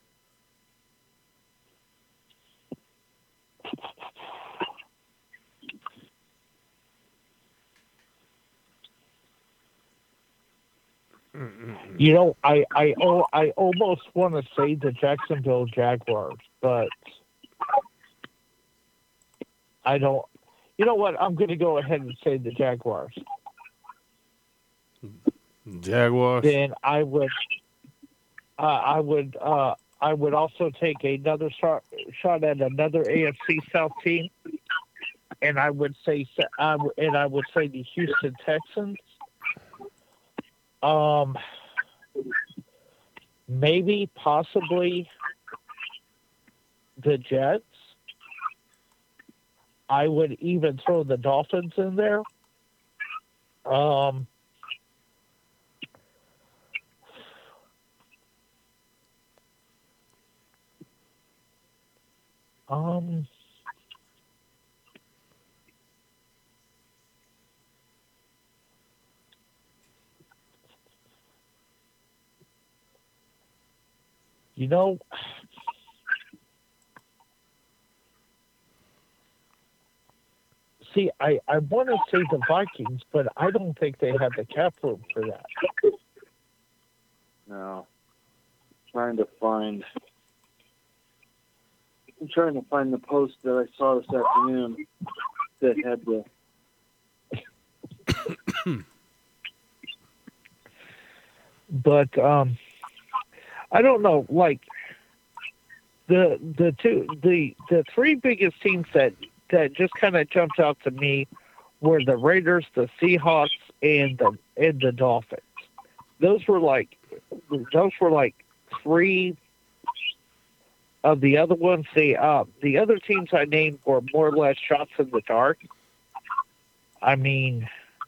Speaker 2: you know, I I oh, I almost want to say the Jacksonville Jaguars, but I don't. You know what? I'm going to go ahead and say the Jaguars.
Speaker 1: Jaguars.
Speaker 2: Then I would, uh, I would, uh, I would also take another shot, shot at another A F C South team, and I would say, I w- and I would say the Houston Texans. Um, maybe, possibly, the Jets. I would even throw the Dolphins in there. Um. Um, you know, see, I, I want to say the Vikings, but I don't think they have the cap room for that.
Speaker 4: No. Trying to find. I'm trying to find the post that I saw this afternoon that had the.
Speaker 2: But um, I don't know. Like the the two the the three biggest teams that that just kind of jumped out to me were the Raiders, the Seahawks, and the and the Dolphins. Those were like those were like three of the other ones. The uh, the other teams I named were more or less shots in the dark. I mean,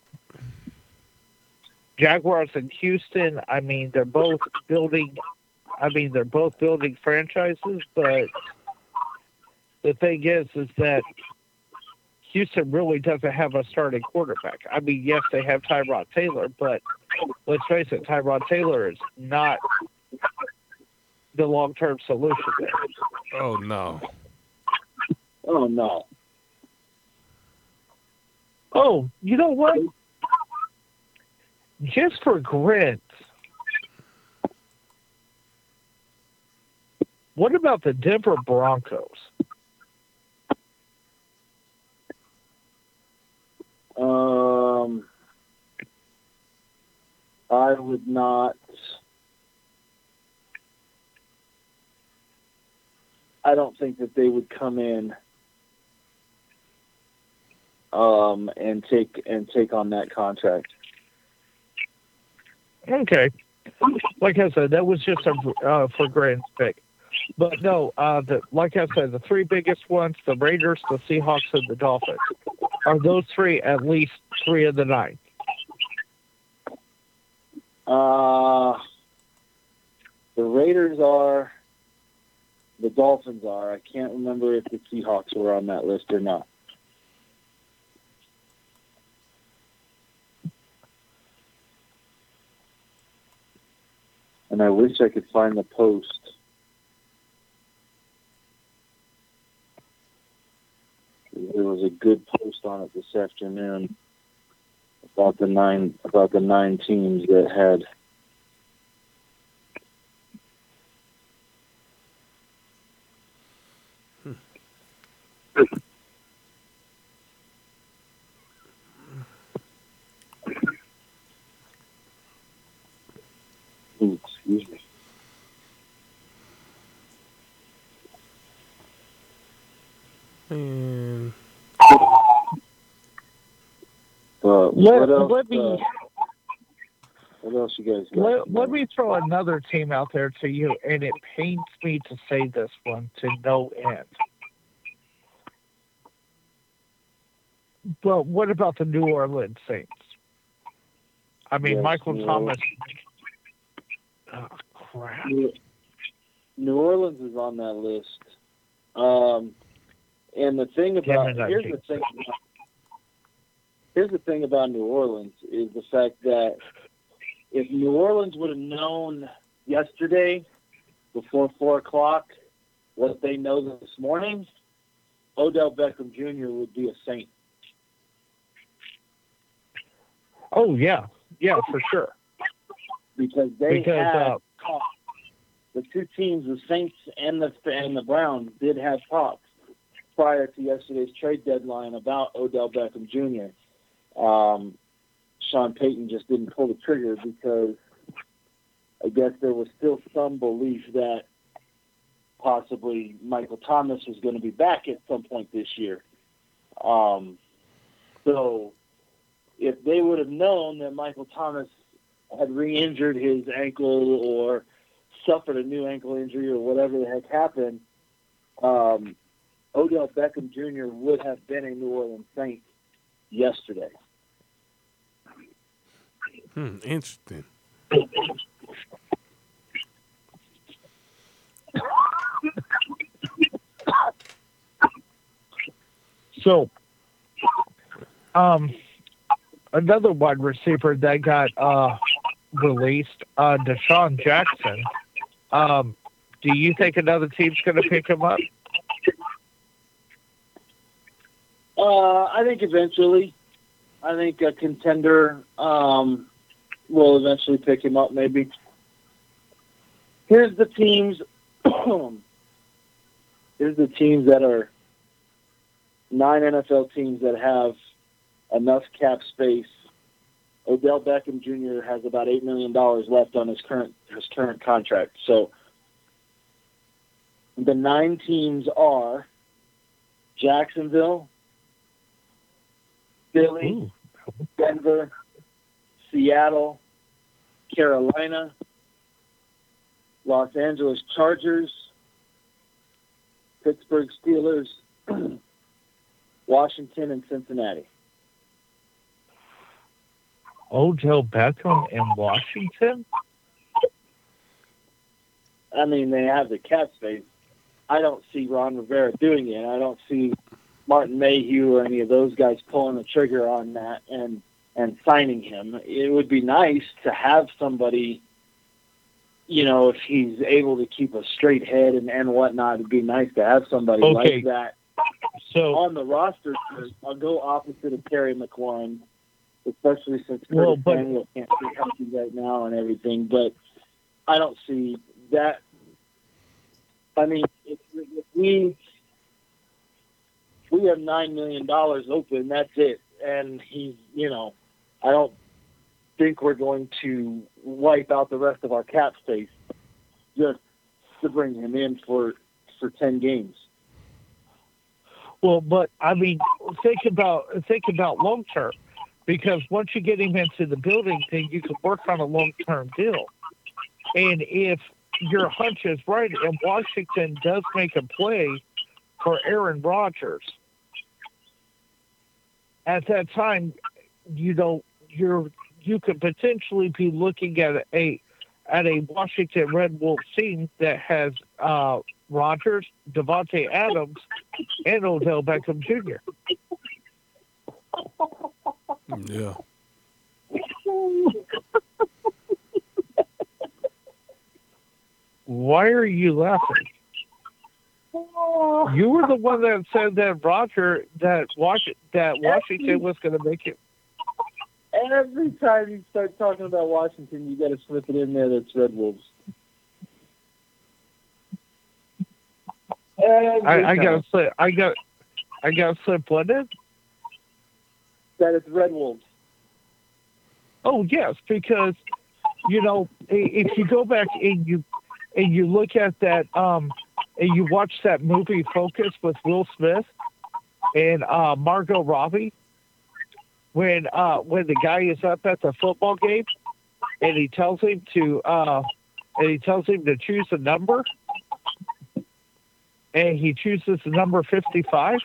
Speaker 2: Jaguars and Houston. I mean, they're both building. I mean, they're both building franchises, but the thing is, is that Houston really doesn't have a starting quarterback. I mean, yes, they have Tyrod Taylor, but let's face it, Tyrod Taylor is not the long-term solution there.
Speaker 1: Oh no.
Speaker 4: Oh no.
Speaker 2: Oh, you know what? Just for grins, what about the Denver Broncos?
Speaker 4: Um, I would not. I don't think that they would come in um, and take and take on that contract.
Speaker 2: Okay. Like I said, that was just a uh, for grins pick. But no, uh, the, like I said, the three biggest ones, the Raiders, the Seahawks, and the Dolphins. Are those three at least three of the nine?
Speaker 4: Uh, the Raiders are. The Dolphins are. I can't remember if the Seahawks were on that list or not. And I wish I could find the post. There was a good post on it this afternoon about the nine about the nine teams that had Ooh, excuse me.
Speaker 1: And
Speaker 4: But
Speaker 2: Let,
Speaker 4: what else?
Speaker 2: let me
Speaker 4: uh, what else you guys got?
Speaker 2: let, let me throw another team out there to you, and it pains me to say this one to no end. But what about the New Orleans Saints? I mean,
Speaker 4: Yes,
Speaker 2: Michael
Speaker 4: New
Speaker 2: Thomas. Oh, crap.
Speaker 4: New New Orleans is on that list. Um, and the thing about
Speaker 2: Damn it, I
Speaker 4: here's
Speaker 2: think
Speaker 4: the thing. Here's the thing about New Orleans is the fact that if New Orleans would have known yesterday before four o'clock what they know this morning, Odell Beckham Junior would be a Saint.
Speaker 2: Oh, yeah. Yeah, for sure.
Speaker 4: Because they
Speaker 2: Because,
Speaker 4: had
Speaker 2: uh,
Speaker 4: talks. The two teams, the Saints and the and the Browns, did have talks prior to yesterday's trade deadline about Odell Beckham Junior Um, Sean Payton just didn't pull the trigger because I guess there was still some belief that possibly Michael Thomas was going to be back at some point this year. Um, so if they would have known that Michael Thomas had re-injured his ankle or suffered a new ankle injury or whatever the heck happened, um, Odell Beckham Junior would have been a New Orleans Saint yesterday.
Speaker 1: hmm, interesting.
Speaker 2: So, um, another wide receiver that got uh, released, uh, Deshaun Jackson. Um, do you think another team's going to pick him up?
Speaker 4: Uh, I think eventually, I think a contender um, will eventually pick him up. Maybe. Here's the teams. Here's the teams that are nine N F L teams that have enough cap space. Odell Beckham Junior has about eight million dollars left on his current his current contract. So the nine teams are Jacksonville, Philly,
Speaker 2: Ooh.
Speaker 4: Denver, Seattle, Carolina, Los Angeles Chargers, Pittsburgh Steelers, Washington, and Cincinnati.
Speaker 2: Odell Beckham in Washington?
Speaker 4: I mean, they have the cap space. I don't see Ron Rivera doing it. I don't see Martin Mayhew or any of those guys pulling the trigger on that and, and signing him. It would be nice to have somebody, you know, if he's able to keep a straight head and, and whatnot, it'd be nice to have somebody
Speaker 2: Okay.
Speaker 4: like that
Speaker 2: So,
Speaker 4: on the roster. I'll go opposite of Terry McLaurin, especially since Curtis
Speaker 2: Well, but-
Speaker 4: Samuel can't be healthy right now and everything. But I don't see that. I mean, if, if we we have nine million dollars open, that's it. And he's, you know, I don't think we're going to wipe out the rest of our cap space just to bring him in for for ten games.
Speaker 2: well, but I mean, think about think about long term, because once you get him into the building, then you can work on a long term deal. And if your hunch is right, and Washington does make a play for Aaron Rodgers, at that time, you know, you're you could potentially be looking at a at a Washington Red Wolves team that has uh, Rodgers, Devontae Adams, and Odell Beckham Junior
Speaker 1: Yeah.
Speaker 2: Why are you laughing? You were the one that said that Roger that Was- that Washington was going to make it.
Speaker 4: Every time you start talking about Washington, you got to slip it in there that's Red Wolves. Every
Speaker 2: I, I
Speaker 4: time.
Speaker 2: got to slip. I got. I got to slip what in?
Speaker 4: That it's Red Wolves.
Speaker 2: Oh yes, because you know i- if you go back and you and you look at that um and you watch that movie Focus with Will Smith and uh, Margot Robbie, when uh when the guy is up at the football game and he tells him to uh and he tells him to choose a number and he chooses the number fifty-five.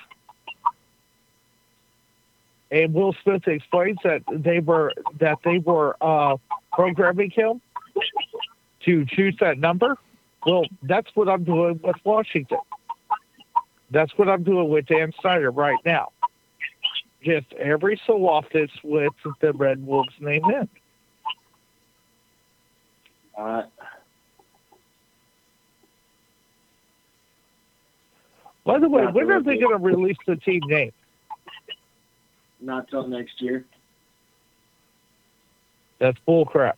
Speaker 2: And Will Smith explains that they were that they were uh, programming him to choose that number. Well, that's what I'm doing with Washington. That's what I'm doing with Dan Snyder right now. Just every so often with the Red Wolves name in.
Speaker 4: Uh,
Speaker 2: By the way,
Speaker 4: Not
Speaker 2: when
Speaker 4: the
Speaker 2: are
Speaker 4: Red
Speaker 2: they
Speaker 4: Wolves.
Speaker 2: going to release the team name?
Speaker 4: not till next year.
Speaker 2: That's bull crap.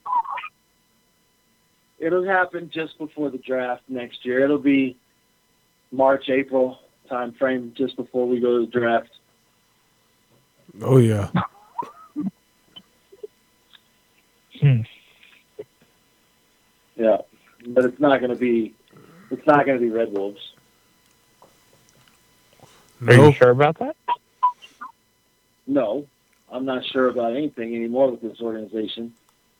Speaker 4: It'll happen just before the draft next year. It'll be March, April time frame, just before we go to the draft.
Speaker 1: Oh yeah.
Speaker 2: Hmm.
Speaker 4: Yeah, but it's not going to be. It's not going to be Red Wolves.
Speaker 2: Are
Speaker 1: No.
Speaker 2: you sure about that?
Speaker 4: No, I'm not sure about anything anymore with this organization.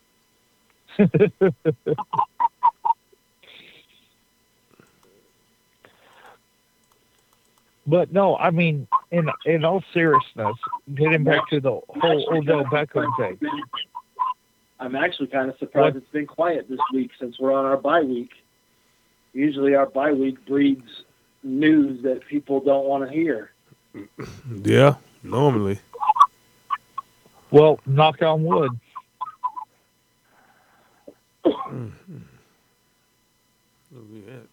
Speaker 2: But no, I mean, in in all seriousness, getting back to the whole Odell Beckham thing.
Speaker 4: I'm actually kind of surprised
Speaker 2: What?
Speaker 4: it's been quiet this week since we're on our bye week. Usually our bye week breeds news that people don't want to hear.
Speaker 1: Yeah. Normally.
Speaker 2: Well, knock on wood.
Speaker 1: Look at that.